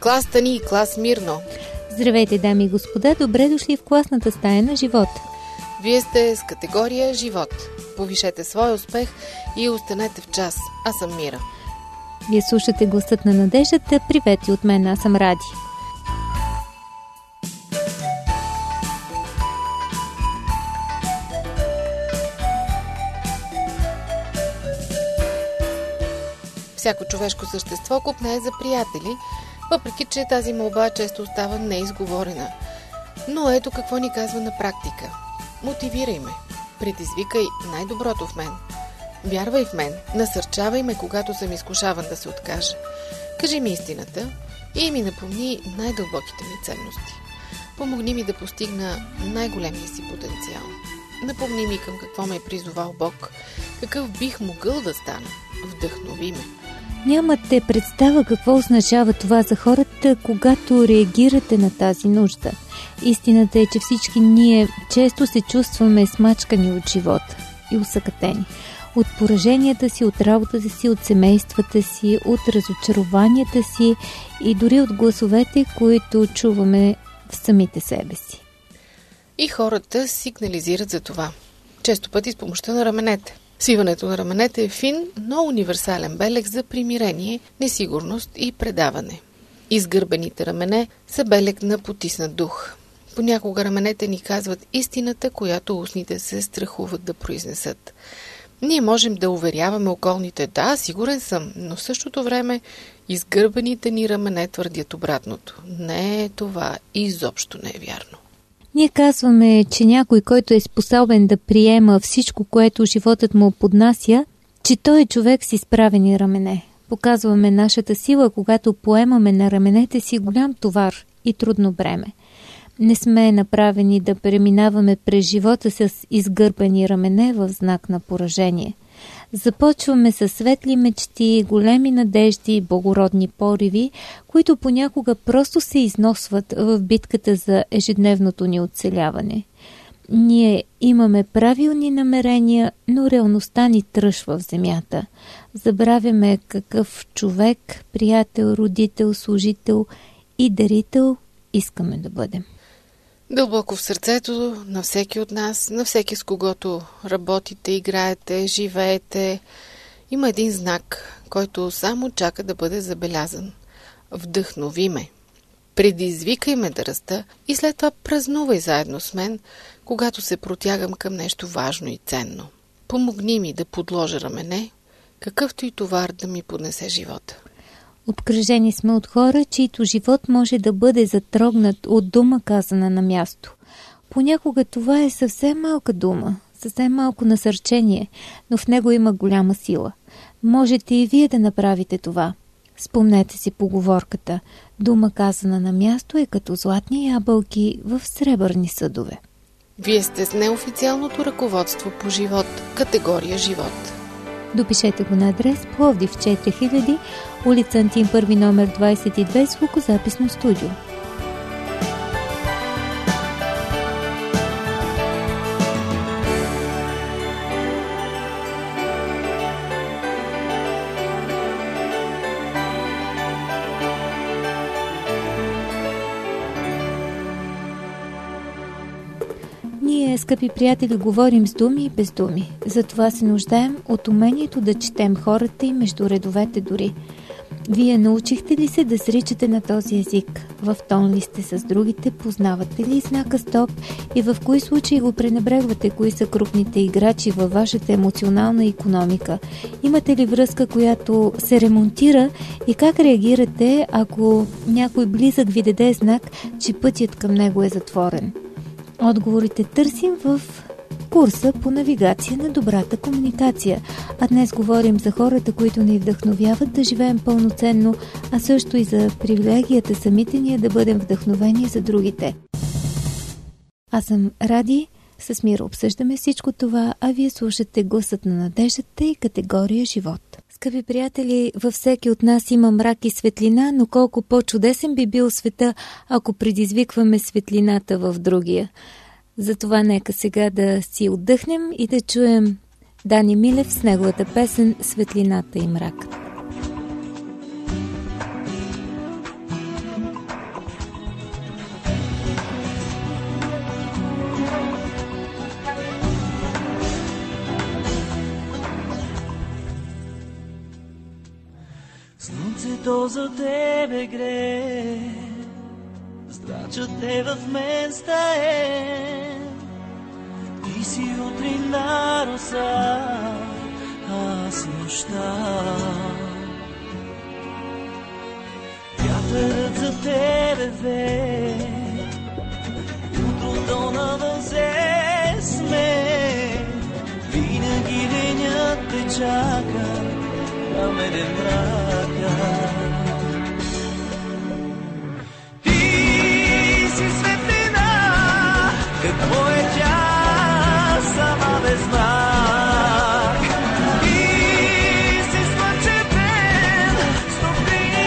Клас Тани и клас Мирно. Здравейте, дами и господа, добре дошли в класната стая на живот. Вие сте с категория живот. Повишете своя успех и останете в час. Аз съм Мира. Вие слушате гласът на надеждата. Привет и от мен, аз съм Ради. Всяко човешко същество копнее за приятели, въпреки че тази молба често остава неизговорена. Но ето какво ни казва на практика. Мотивирай ме, предизвикай най-доброто в мен. Вярвай в мен, насърчавай ме, когато съм изкушаван да се откажа. Кажи ми истината и ми напомни най-дълбоките ми ценности. Помогни ми да постигна най-големия си потенциал. Напомни ми към какво ме е призовал Бог, какъв бих могъл да стана. Вдъхнови ме. Нямате представа какво означава това за хората, когато реагирате на тази нужда. Истината е, че всички ние често се чувстваме смачкани от живота и усъкатени. От пораженията си, от работата си, от семействата си, от разочарованията си и дори от гласовете, които чуваме в самите себе си. И хората сигнализират за това. Често пъти с помощта на раменете. Свиването на раменете е фин, но универсален белег за примирение, несигурност и предаване. Изгърбените рамене са белег на потиснат дух. Понякога раменете ни казват истината, която устните се страхуват да произнесат. Ние можем да уверяваме околните, да, сигурен съм, но в същото време изгърбените ни рамене твърдят обратното. Не, това изобщо не е вярно. Ние казваме, че някой, който е способен да приема всичко, което животът му поднася, че той е човек с изправени рамене. Показваме нашата сила, когато поемаме на раменете си голям товар и трудно бреме. Не сме направени да преминаваме през живота с изгърбени рамене в знак на поражение. Започваме със светли мечти, големи надежди и благородни пориви, които понякога просто се износват в битката за ежедневното ни оцеляване. Ние имаме правилни намерения, но реалността ни тръшва в земята. Забравяме какъв човек, приятел, родител, служител и дарител искаме да бъдем. Дълбоко в сърцето на всеки от нас, на всеки с когото работите, играете, живеете, има един знак, който само чака да бъде забелязан. Вдъхнови ме, предизвикай ме да раста и след това празнувай заедно с мен, когато се протягам към нещо важно и ценно. Помогни ми да подложа рамене, какъвто и товар да ми поднесе живота. Обкръжени сме от хора, чието живот може да бъде затрогнат от дума казана на място. Понякога това е съвсем малка дума, съвсем малко насърчение, но в него има голяма сила. Можете и вие да направите това. Спомнете си поговорката: дума казана на място е като златни ябълки в сребърни съдове. Вие сте с неофициалното ръководство по живот, категория живот. Допишете го на адрес Пловдив 4000, улица Антим 1, номер 22, звукозаписно студио. Ние, скъпи приятели, говорим с думи и без думи. Затова се нуждаем от умението да четем хората и между редовете дори. Вие научихте ли се да сричате на този език? В тон ли сте с другите? Познавате ли знака стоп? И в кои случаи го пренебрегвате? Кои са крупните играчи във вашата емоционална икономика? Имате ли връзка, която се ремонтира? И как реагирате, ако някой близък ви даде знак, че пътят към него е затворен? Отговорите търсим в курса по навигация на добрата комуникация. А днес говорим за хората, които ни вдъхновяват да живеем пълноценно, а също и за привилегията самите ние да бъдем вдъхновени за другите. Аз съм Ради, с Мира обсъждаме всичко това, а вие слушате гласът на надеждата и категория живот. Скъпи приятели, във всеки от нас има мрак и светлина, но колко по-чудесен би бил света, ако предизвикваме светлината в другия. Затова нека сега да си отдъхнем и да чуем Дани Милев с неговата песен «Светлината и мрак». то за тебе гре, здрачат те в мен стае. Ти си утринна роса, аз нощта. Вятърът за тебе ве, утрото на вълзе сме. Винаги денят те чака на меден мрака. Ти си светлина, какво е тя сама без знак. Ти си слънчев ден, стопли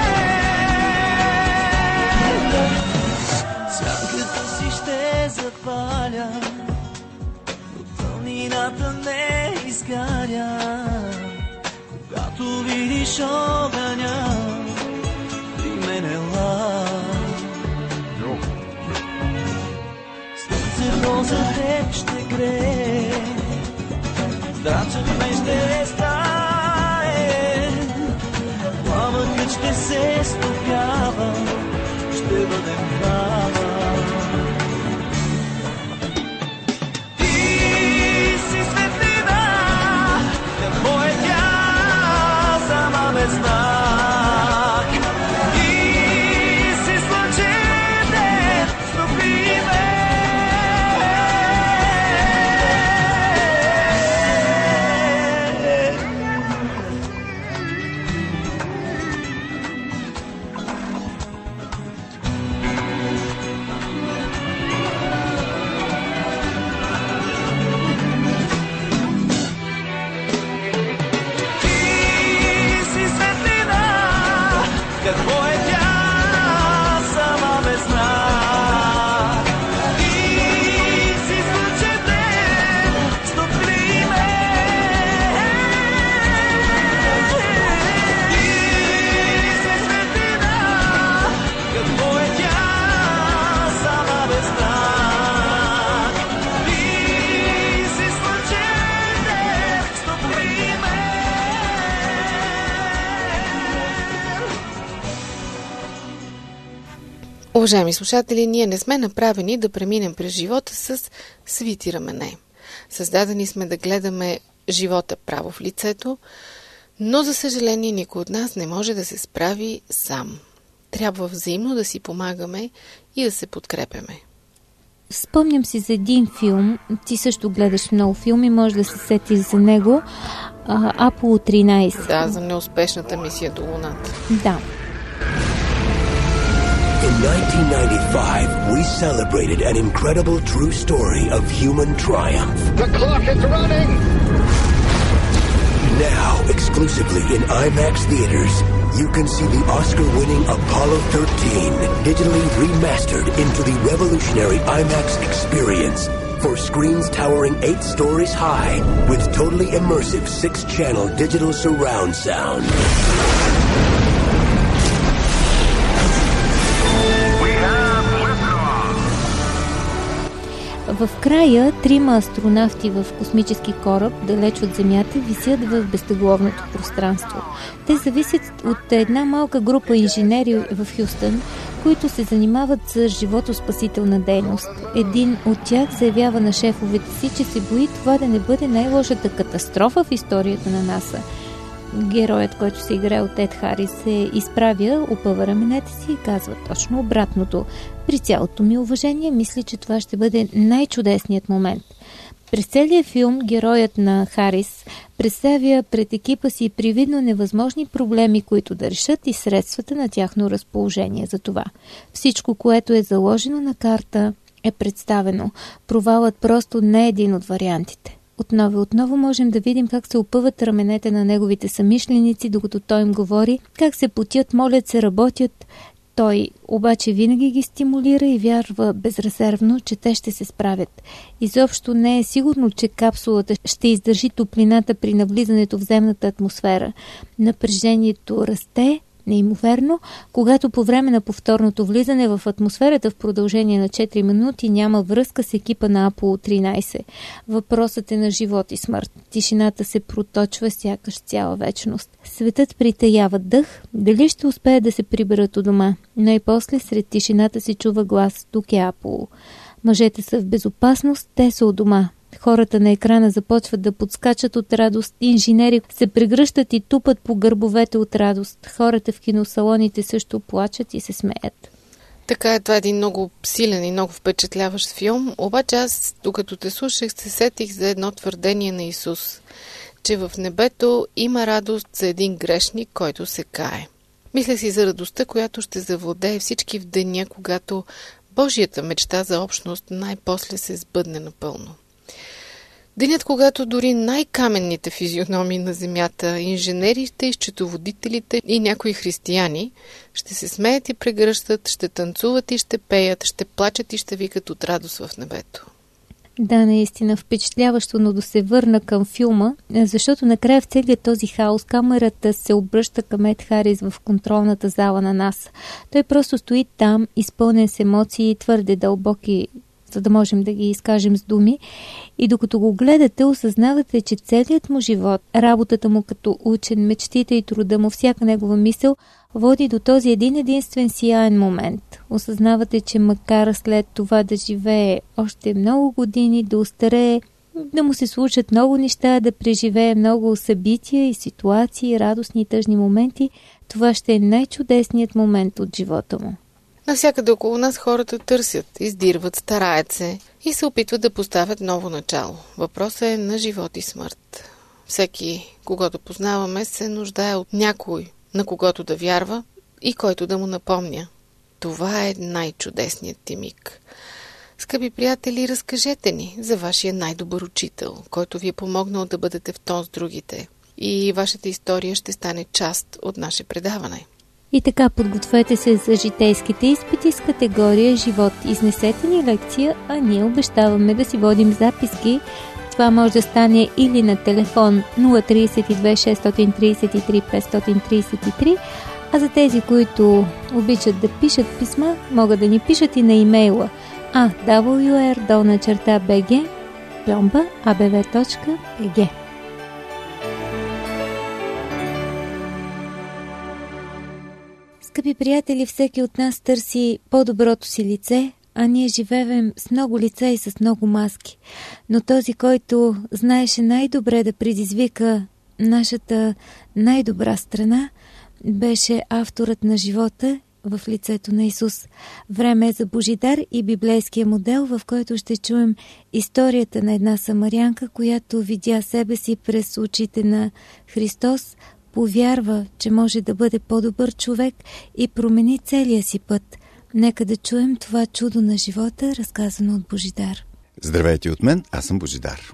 мен. Сянката си ще запаля, но тъмнината не изгаря. Когато видиш огъня, при мен ела. Слънцето за теб ще грее, здрачът ме ще стае. Пламъкът ще се стопява, ще бъдем двама. Уважаеми слушатели, ние не сме направени да преминем през живота с свити рамене. Създадени сме да гледаме живота право в лицето, но за съжаление никой от нас не може да се справи сам. Трябва взаимно да си помагаме и да се подкрепяме. Спомням си за един филм, ти също гледаш много филми, може да се сетиш за него, Аполо 13. Да, за неуспешната мисия до Луната. Да. In 1995, we celebrated an incredible true story of human triumph. The clock is running! Now, exclusively in IMAX theaters, you can see the Oscar-winning Apollo 13 digitally remastered into the revolutionary IMAX experience for screens towering 8 stories high with totally immersive 6-channel digital surround sound. В края 3 астронавти в космически кораб, далеч от Земята, висят в безтегловното пространство. Те зависят от една малка група инженери в Хюстън, които се занимават с животоспасителна дейност. Един от тях заявява на шефовете си, че се бои това да не бъде най-лошата катастрофа в историята на НАСА. Героят, който се играе от Ед Харис, се изправя, опъва раменете си и казва точно обратното. При цялото ми уважение, мисля, че това ще бъде най-чудесният момент. През целия филм героят на Харис представя пред екипа си привидно невъзможни проблеми, които да решат, и средствата на тяхно разположение за това. Всичко, което е заложено на карта, е представено. Провалът просто не е един от вариантите. Отново можем да видим как се опъват раменете на неговите съмишленици, докато той им говори, как се потят, молят се, работят. Той обаче винаги ги стимулира и вярва безрезервно, че те ще се справят. Изобщо не е сигурно, че капсулата ще издържи топлината при навлизането в земната атмосфера. Напрежението расте, неимоверно, когато по време на повторното влизане в атмосферата в продължение на 4 минути няма връзка с екипа на Аполо 13. Въпросът е на живот и смърт. Тишината се проточва сякаш цяла вечност. Светът притаява дъх, дали ще успее да се приберат у дома. Най-после сред тишината се чува глас: тук е Аполо. Мъжете са в безопасност, те са у дома. Хората на екрана започват да подскачат от радост, инженери се прегръщат и тупат по гърбовете от радост. Хората в киносалоните също плачат и се смеят. Така е, това е един много силен и много впечатляващ филм, обаче аз, докато те слушах, се сетих за едно твърдение на Исус, че в небето има радост за един грешник, който се кае. Мисля си за радостта, която ще завладее всички в деня, когато Божията мечта за общност най-после се сбъдне напълно. Денят, когато дори най-каменните физиономии на земята, инженерите, счетоводителите и някои християни ще се смеят и прегръщат, ще танцуват и ще пеят, ще плачат и ще викат от радост в небето. Да, наистина впечатляващо, но да се върна към филма, защото накрая в целият този хаос камерата се обръща към Ед Харис в контролната зала на НАСА. Той просто стои там, изпълнен с емоции, твърде дълбоки, за да можем да ги изкажем с думи. И докато го гледате, осъзнавате, че целият му живот, работата му като учен, мечтите и труда му, всяка негова мисъл води до този единствен сияен момент. Осъзнавате, че макар след това да живее още много години, да остарее, да му се случат много неща, да преживее много събития и ситуации, радостни и тъжни моменти, това ще е най-чудесният момент от живота му. Навсякъде около нас хората търсят, издирват, стараят се и се опитват да поставят ново начало. Въпросът е на живот и смърт. Всеки, когато познаваме, се нуждае от някой, на когото да вярва и който да му напомня. Това е най-чудесният ти миг. Скъпи приятели, разкажете ни за вашия най-добър учител, който ви е помогнал да бъдете в тон с другите. И вашата история ще стане част от наше предаване. И така, подгответе се за житейските изпити с категория живот. Изнесете ни лекция, а ние обещаваме да си водим записки. Това може да стане или на телефон 032 633 533, а за тези, които обичат да пишат писма, могат да ни пишат и на имейла awr@bg.abv.eg. Скъпи приятели, всеки от нас търси по-доброто си лице, а ние живеем с много лица и с много маски. Но този, който знаеше най-добре да предизвика нашата най-добра страна, беше авторът на живота в лицето на Исус. Време е за Божидар и библейския модел, в който ще чуем историята на една самарянка, която видя себе си през очите на Христос, повярва, че може да бъде по-добър човек и промени целия си път. Нека да чуем това чудо на живота, разказано от Божидар. Здравейте от мен, аз съм Божидар.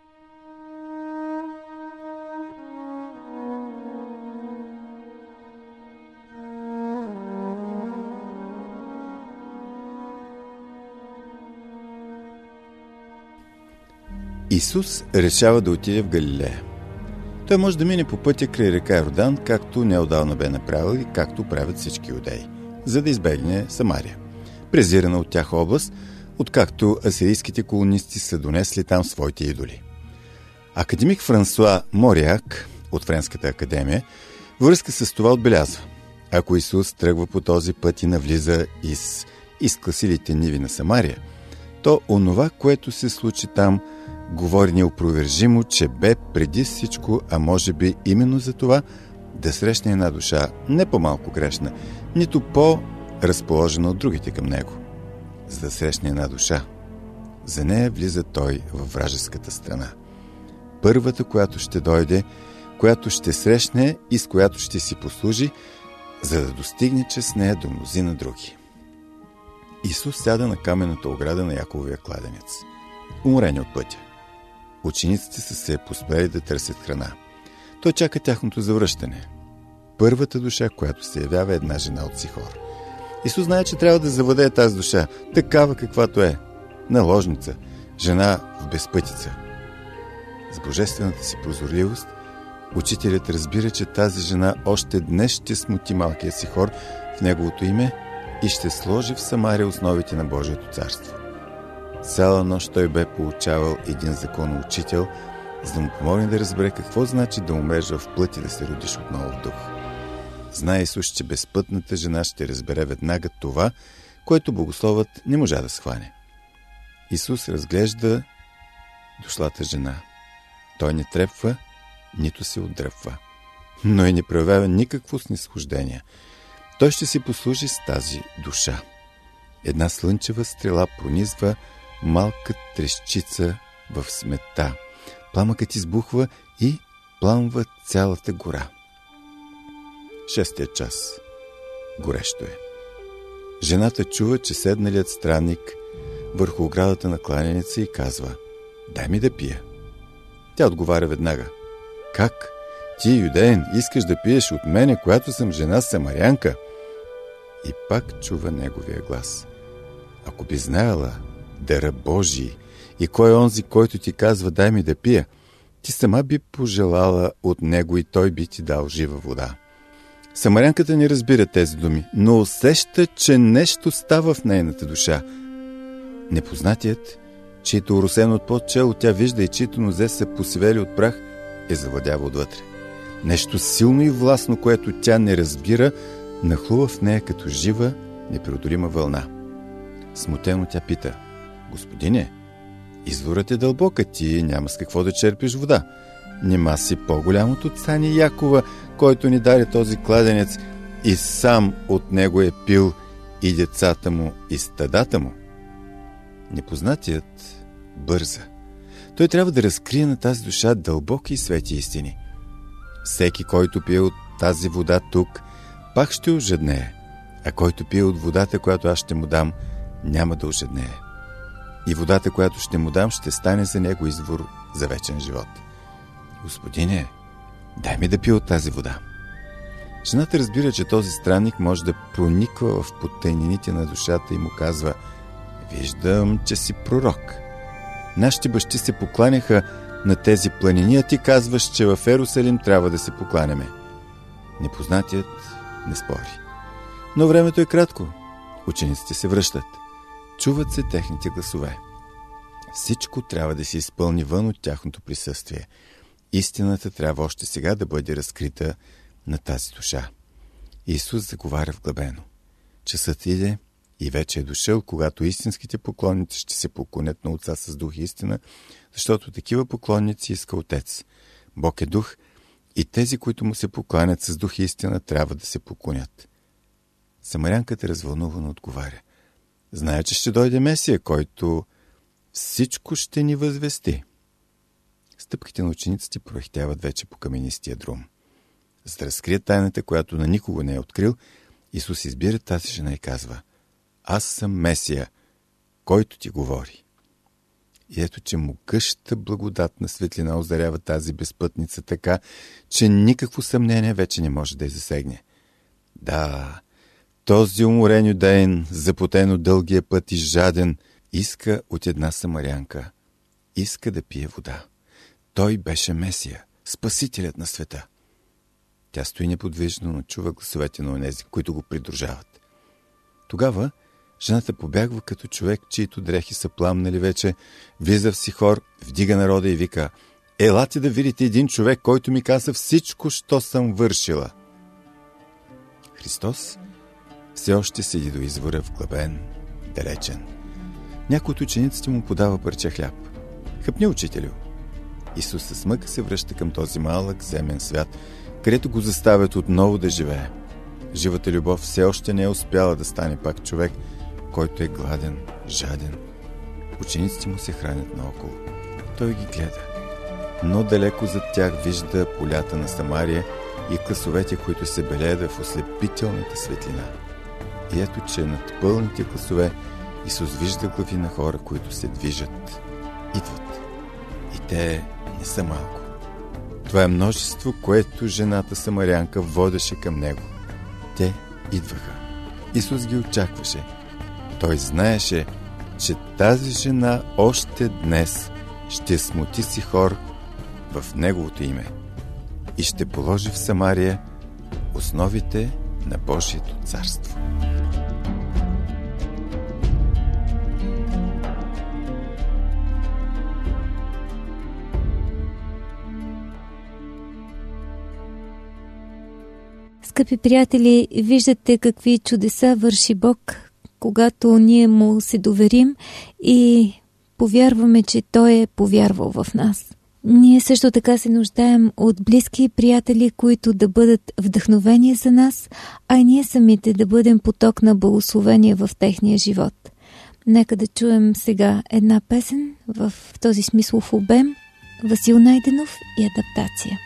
Исус решава да отиде в Галилея. Той може да мине по пътя край река Йордан, както неотдавна бе направил и както правят всички юдеи, за да избегне Самария, презирана от тях област, откакто асирийските колонисти са донесли там своите идоли. Академик Франсуа Мориак от Френската академия връзка с това отбелязва: ако Исус тръгва по този път и навлиза из изкласилите ниви на Самария, то онова, което се случи там, говори неопровержимо, че бе преди всичко, а може би именно за това, да срещне една душа не по-малко грешна, нито по-разположена от другите към него. За да срещне една душа, за нея влиза той във вражеската страна. Първата, която ще дойде, която ще срещне и с която ще си послужи, за да достигне чрез нея до мнозина други. Исус сяда на каменната ограда на Якововия кладенец, уморени от пътя. Учениците са се поспели да търсят храна. Той чака тяхното завръщане. Първата душа, която се явява, е една жена от Сихор. Исус знае, че трябва да завладее тази душа, такава каквато е, наложница, жена в безпътица. С божествената си прозорливост Учителят разбира, че тази жена още днес ще смути малкия си хор в неговото име и ще сложи в Самария основите на Божието царство. Цяла нощ той бе получавал един законоучител, за да му помогне да разбере какво значи да умреш в плът и да се родиш отново в дух. Знае Исус, че безпътната жена ще разбере веднага това, което богословът не можа да схване. Исус разглежда дошлата жена. Той не трепва, нито се отдръпва, но и не проявява никакво снизхождение. Той ще си послужи с тази душа. Една слънчева стрела пронизва малка трещица в смета. Пламъкът избухва и пламва цялата гора. 6 час. Горещо е. Жената чува, че седналият странник върху оградата на кланяница и казва: дай ми да пия. Тя отговаря веднага: как? Ти, юдеен, искаш да пиеш от мене, която съм жена самарянка? И пак чува неговия глас: ако би знаела дара Божий и кой е онзи, който ти казва дай ми да пия, ти сама би пожелала от него и той би ти дал жива вода. Самарянката не разбира тези думи, но усеща, че нещо става в нейната душа. Непознатият, чието оросено от под чело тя вижда и чието нозе са посивели от прах, завладява отвътре. Нещо силно и властно, което тя не разбира, нахлува в нея като жива, непреодолима вълна. Смутено тя пита: Господине, изворът е дълбока, ти няма с какво да черпиш вода. Нима си по-голям от отца ни Якова, който ни даде този кладенец и сам от него е пил и децата му и стадата му. Непознатият бърза. Той трябва да разкрие на тази душа дълбоки и свети истини. Всеки, който пие от тази вода тук, пак ще ожеднее, а който пие от водата, която аз ще му дам, няма да ожеднее. И водата, която ще му дам, ще стане за него извор за вечен живот. Господине, дай ми да пия от тази вода. Жената разбира, че този странник може да прониква в потайнините на душата и му казва: виждам, че си пророк. Нашите бащи се покланяха на тези планини, а ти казваш, че в Ерусалим трябва да се покланяме. Непознатият не спори. Но времето е кратко. Учениците се връщат. Чуват се техните гласове. Всичко трябва да се изпълни вън от тяхното присъствие. Истината трябва още сега да бъде разкрита на тази душа. Исус заговаря вглъбено. Часът иде и вече е дошъл, когато истинските поклонници ще се поклонят на Отца с дух и истина, защото такива поклонници иска Отец. Бог е дух и тези, които му се покланят с дух и истина, трябва да се поклонят. Самарянката развълнувано отговаря: зная, че ще дойде Месия, който всичко ще ни възвести. Стъпките на учениците проехтяват вече по каменистия друм. За да разкрие тайната, която на никого не е открил, Исус избира тази жена и казва: аз съм Месия, който ти говори. И ето, че могъща благодатна светлина озарява тази безпътница така, че никакво съмнение вече не може да я засегне. Да, този уморен юдеин, запотен от дългия път и жаден, иска от една самарянка. Иска да пие вода. Той беше Месия, спасителят на света. Тя стои неподвижно, но чува гласовете на онези, които го придружават. Тогава жената побягва като човек, чието дрехи са пламнали вече, влиза в Сихор, вдига народа и вика: елате да видите един човек, който ми каза всичко, що съм вършила. Христос все още седи до извора, вглъбен, далечен. Някой от учениците му подава парче хляб. Хъпни, учителю. Исус с мъка се връща към този малък земен свят, където го заставят отново да живее. Живата любов все още не е успяла да стане пак човек, който е гладен, жаден. Учениците му се хранят наоколо. Той ги гледа. Но далеко зад тях вижда полята на Самария и класовете, които се белеят в ослепителната светлина. И ето, че над пълните класове Исус вижда глави на хора, които се движат, идват. И те не са малко. Това е множество, което жената самарянка водеше към него. Те идваха. Исус ги очакваше. Той знаеше, че тази жена още днес ще смути Сихор в неговото име. и ще положи в Самария основите на Божието царство. Скъпи приятели, виждате какви чудеса върши Бог, когато ние му се доверим и повярваме, че Той е повярвал в нас. Ние също така се нуждаем от близки приятели, които да бъдат вдъхновение за нас, а и ние самите да бъдем поток на благословение в техния живот. Нека да чуем сега една песен в този смислов обем, Васил Найденов и адаптация.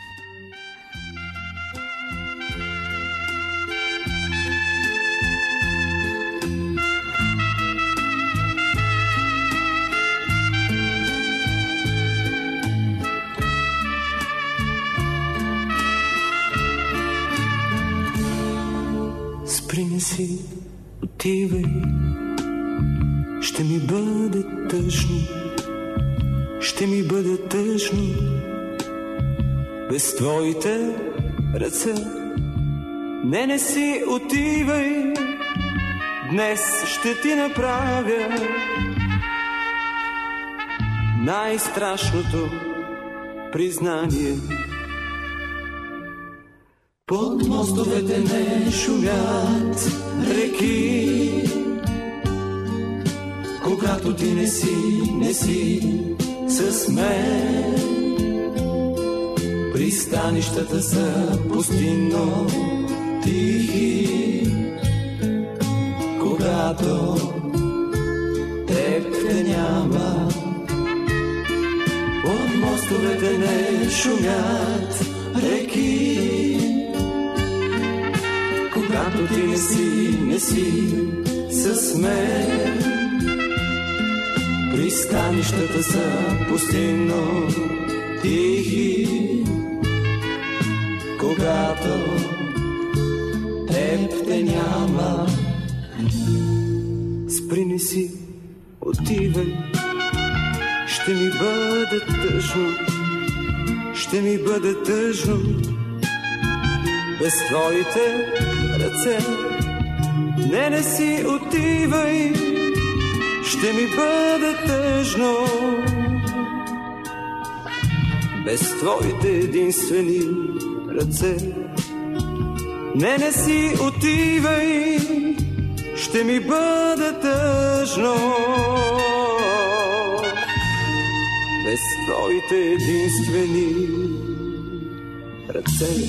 Спри не си, отивай, ще ми бъде тъжно, ще ми бъде тъжно без твоите ръце. Не си, отивай, днес ще ти направя най-страшното признание. Под мостовете не шумят реки, когато ти не си с мен. Пристанищата са пустинно тихи, когато теб те няма. Под мостовете не шумят реки, когато ти не си с мен. Пристанищата са пустинно тихи, когато теб те няма. Спри не си, отивай, ще ми бъде тъжно, ще ми бъде тъжно без твоите ръце. Не си, отивай, ще ми бъде тъжно без твоите единствени ръце. Не си, отивай, ще ми бъде тъжно без твоите единствени ръце.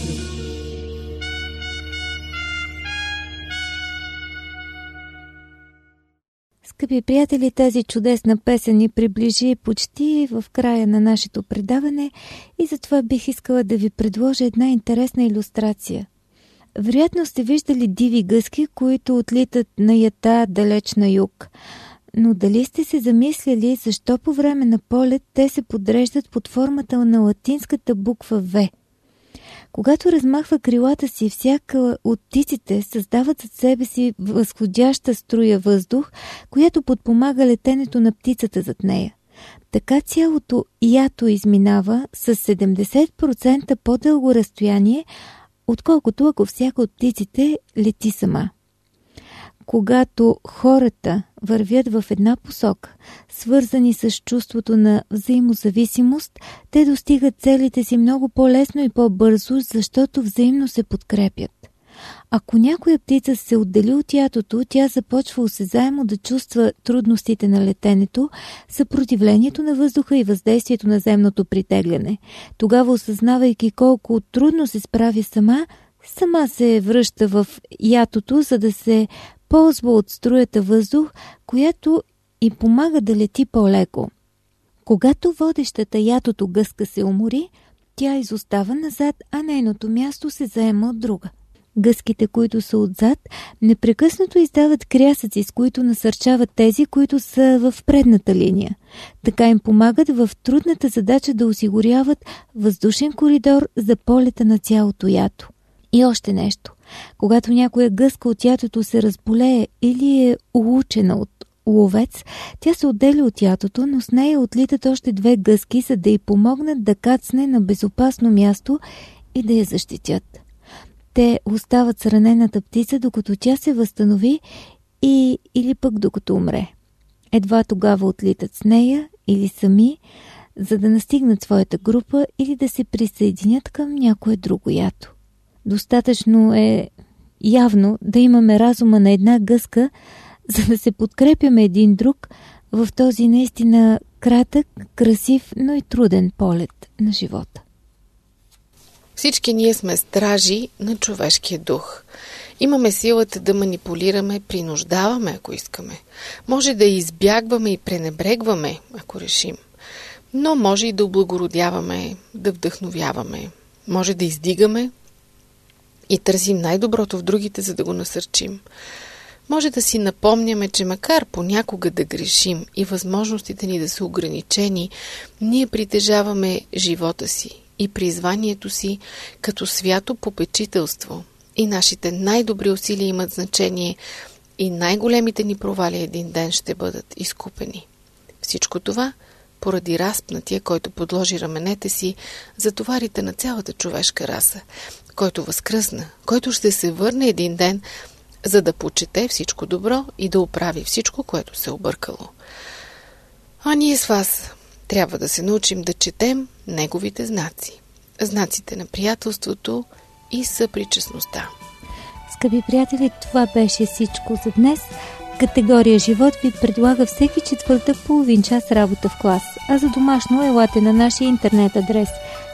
Скъпи приятели, тази чудесна песен ни приближи почти в края на нашето предаване и затова бих искала да ви предложа една интересна илюстрация. Вероятно сте виждали диви гъски, които отлитат на ята далеч на юг. Но дали сте се замислили защо по време на полет те се подреждат под формата на латинската буква В? Когато размахва крилата си, всяка от птиците създават зад себе си възходяща струя въздух, която подпомага летенето на птицата зад нея. Така цялото ято изминава с 70% по-дълго разстояние, отколкото ако всяка от птиците лети сама. Когато хората вървят в една посока, свързани с чувството на взаимозависимост, те достигат целите си много по-лесно и по-бързо, защото взаимно се подкрепят. Ако някоя птица се отдели от ятото, тя започва осезаемо да чувства трудностите на летенето, съпротивлението на въздуха и въздействието на земното притегляне. Тогава, осъзнавайки колко трудно се справя сама се връща в ятото, за да се ползва от струята въздух, която й помага да лети по-леко. Когато водещата ятото гъска се умори, тя изостава назад, а нейното място се заема от друга. Гъските, които са отзад, непрекъснато издават крясъци, с които насърчават тези, които са в предната линия. Така им помагат в трудната задача да осигуряват въздушен коридор за полета на цялото ято. И още нещо. Когато някоя гъска от ятото се разболее или е улучена от ловец, тя се отделя от ятото, но с нея отлитат още две гъски, за да й помогнат да кацне на безопасно място и да я защитят. Те остават с ранената птица, докато тя се възстанови или пък докато умре. Едва тогава отлитат с нея или сами, за да настигнат своята група или да се присъединят към някое друго ято. Достатъчно е явно да имаме разума на една гъска, за да се подкрепяме един друг в този наистина кратък, красив, но и труден полет на живота. Всички ние сме стражи на човешкия дух. Имаме силата да манипулираме, принуждаваме, ако искаме. Може да избягваме и пренебрегваме, ако решим. Но може и да облагородяваме, да вдъхновяваме. Може да издигаме и търсим най-доброто в другите, за да го насърчим. Може да си напомняме, че макар понякога да грешим и възможностите ни да са ограничени, ние притежаваме живота си и призванието си като свято попечителство. И нашите най-добри усилия имат значение и най-големите ни провали един ден ще бъдат изкупени. Всичко това поради разпнатия, който подложи раменете си за товарите на цялата човешка раса, който възкръсна, който ще се върне един ден, за да почете всичко добро и да оправи всичко, което се е объркало. А ние с вас трябва да се научим да четем неговите знаци. Знаците на приятелството и съпричастността. Скъпи приятели, това беше всичко за днес. Категория Живот ви предлага всеки четвъртък половин час работа в клас. А за домашно елате на нашия интернет адрес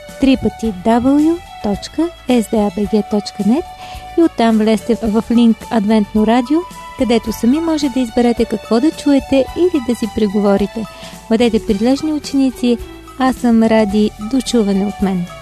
www.sdabg.net и оттам влезте в линк Адвентно радио, където сами може да изберете какво да чуете или да си преговорите. Бъдете прилежни ученици, аз съм Ради, до чуване от мен.